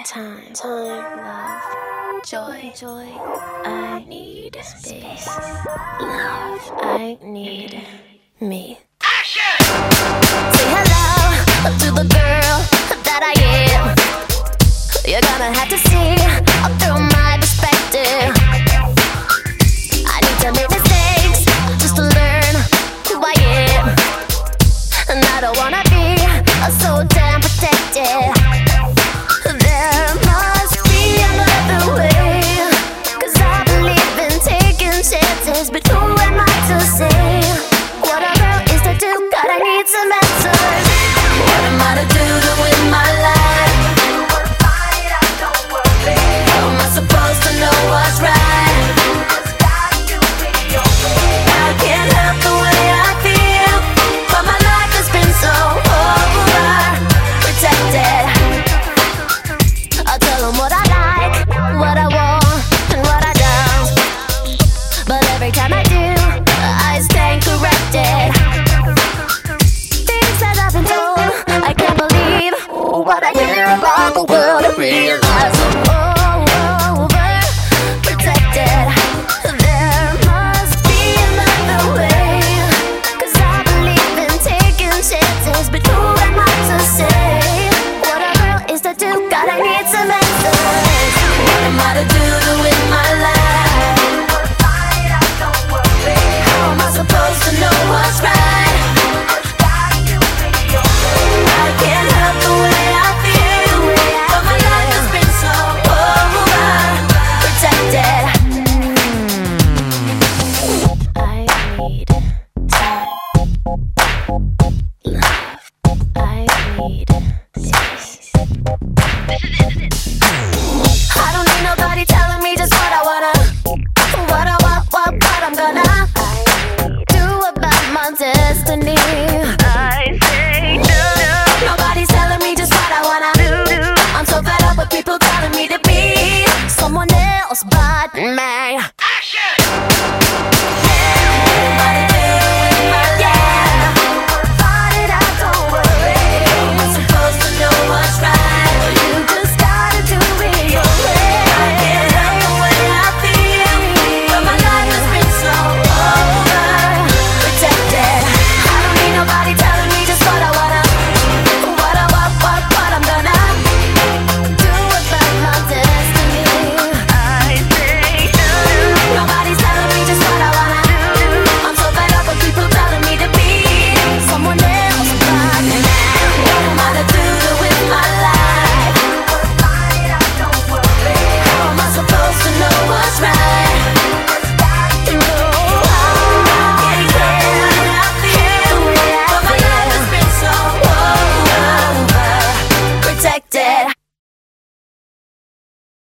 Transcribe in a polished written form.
time, love, joy. I need space, love. I need me. Action! Say hello to the girl that I am. You're gonna have to see through my perspective. I need to make mistakes just to learn who I am, and I don't wanna be so damn protected. There must be another way, 'cause I believe in taking chances. But who am I to say what a girl is to do? God, I need some answers. What am I to do to win my life? How am I supposed to know what's right? I can't help the way I feel, but my life has been so overprotected. I'll tell them what I like, what I want, and what I don't. But every time I do, I stand corrected. Things that I've been told, I can't believe what I hear about the world and realize I'm overprotected. There must be another way, 'cause I believe in taking chances. But who am I to say what a girl is to do? God, I need some answers. What am I to do to win my life? How am I supposed to know what's right? I can't help the way I feel, but my life has been so overprotected. I need time, love. I need peace. This is it.